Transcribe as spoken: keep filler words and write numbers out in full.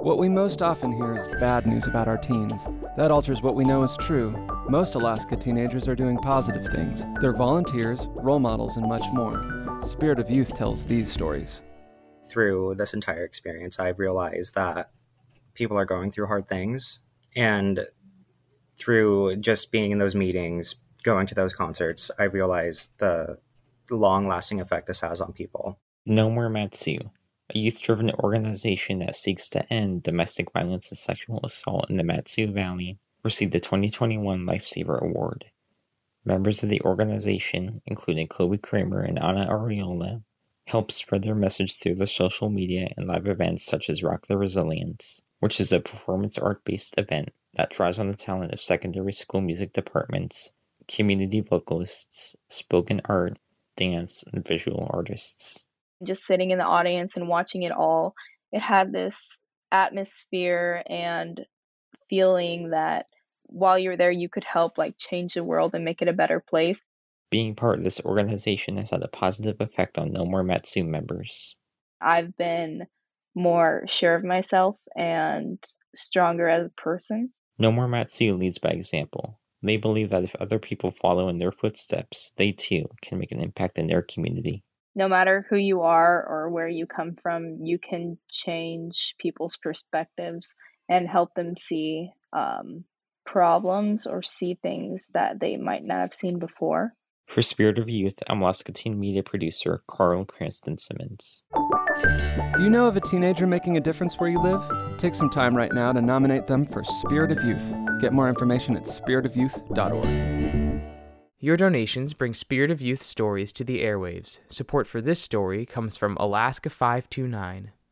What we most often hear is bad news about our teens. That alters what we know is true. Most Alaska teenagers are doing positive things. They're volunteers, role models, and much more. Spirit of Youth tells these stories. Through this entire experience, I've realized that people are going through hard things. And through just being in those meetings, going to those concerts, I realized the long-lasting effect this has on people. No More Mat-Su, a youth-driven organization that seeks to end domestic violence and sexual assault in the Mat-Su Valley, received the twenty twenty-one Lifesaver Award. Members of the organization, including Chloe Kramer and Anna Ariola, help spread their message through their social media and live events such as Rock the Resilience, which is a performance art-based event that draws on the talent of secondary school music departments, community vocalists, spoken art, dance, and visual artists. Just sitting in the audience and watching it all, it had this atmosphere and feeling that while you're there, you could help like change the world and make it a better place. Being part of this organization has had a positive effect on No More Mat-Su members. I've been more sure of myself and stronger as a person. No More Mat-Su leads by example. They believe that if other people follow in their footsteps, they too can make an impact in their community. No matter who you are or where you come from, you can change people's perspectives and help them see um, problems or see things that they might not have seen before. For Spirit of Youth, I'm Alaska Teen Media producer Carl Cranston Simmons. Do you know of a teenager making a difference where you live? Take some time right now to nominate them for Spirit of Youth. Get more information at spirit of youth dot org. Your donations bring Spirit of Youth stories to the airwaves. Support for this story comes from Alaska five two nine.